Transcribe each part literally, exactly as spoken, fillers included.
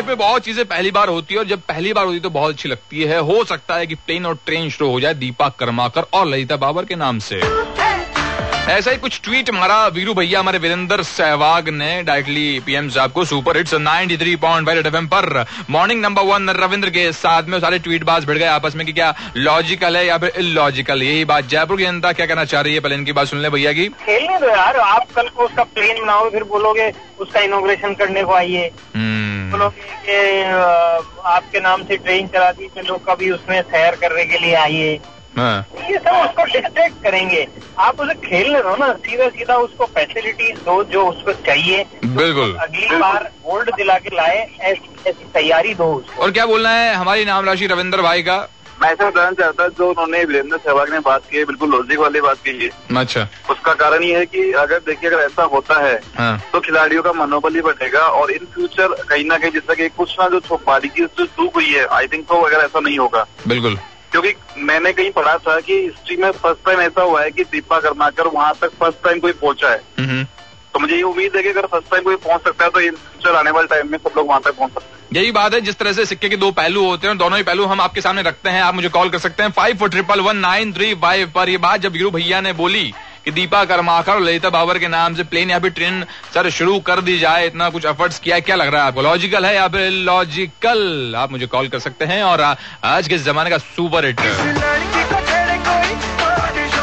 Life में बहुत चीजें पहली बार होती है और जब पहली बार होती है तो बहुत अच्छी लगती है। हो सकता है कि प्लेन और ट्रेन शुरू हो जाए दीपा कर्माकर और ललिता बाबर के नाम से। ऐसा ही कुछ ट्वीट मारा वीरू भैया हमारे वीरेंद्र सहवाग ने डायरेक्टली पीएम साहब को super hits ninety three point five FM पर मॉर्निंग नंबर वन रविंद्र के साथ में सारे ट्वीट बाज भिड़ गए आपस में कि क्या लॉजिकल है या फिर इलॉजिकल। यही बात जयपुर की जनता क्या कहना चाह रही है, पहले इनकी बात सुन ले भैया की। खेलने दो यार, आप कल को उसका प्लेन बनाओगे फिर बोलोगे उसका इनॉग्रेशन करने को आइए, बोलोगे कि आपके नाम से ट्रेन चला दी तो लोग कभी उसमें सैर करने के लिए आइए। हाँ। ये सब उसको डिस्ट्रैक्ट करेंगे। आप उसे खेलने दो ना, सीधा सीधा उसको फैसिलिटीज दो जो उसको चाहिए। बिल्कुल अगली बार गोल्ड दिला के लाए, ऐसी ऐसी तैयारी दो उसको। और क्या बोलना है हमारी नाम राशि रविंद्र भाई का? मैं ऐसा बताना चाहता जो उन्होंने वीरेंद्र सहवाग ने बात की है, बिल्कुल लॉजिक वाली बात की है। अच्छा, उसका कारण ये है कि अगर देखिए अगर ऐसा होता है हाँ। तो खिलाड़ियों का मनोबल ही बढ़ेगा और इन फ्यूचर कहीं ना कहीं जिससे कि कुछ ना जो बारीकी जो चूक हुई है, आई थिंक तो अगर ऐसा नहीं होगा। बिल्कुल, क्योंकि मैंने कहीं पढ़ा था कि हिस्ट्री में फर्स्ट टाइम ऐसा हुआ है कि दीपा कर्माकर वहां तक फर्स्ट टाइम कोई पहुंचा है। तो मुझे ये उम्मीद है कि अगर फर्स्ट टाइम कोई पहुंच सकता है तो इन फ्यूचर आने वाले टाइम में सब लोग वहां तक पहुंच सकते हैं। यही बात है, जिस तरह से सिक्के के दो पहलू होते हैं दोनों ही पहलू हम आपके सामने रखते हैं। आप मुझे कॉल कर सकते हैं five four triple one nine three five पर। ये बात जब वीरू भैया ने बोली कि दीपा कर्माकर और ललिता बाबर के नाम से प्लेन या फिर ट्रेन सर शुरू कर दी जाए, इतना कुछ एफर्ट्स किया है, क्या लग रहा है आपको, लॉजिकल है या फिर लॉजिकल? आप मुझे कॉल कर सकते हैं। और आज के जमाने का super hit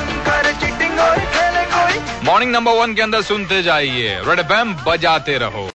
morning number one के अंदर सुनते जाइए, रेड एफएम बजाते रहो।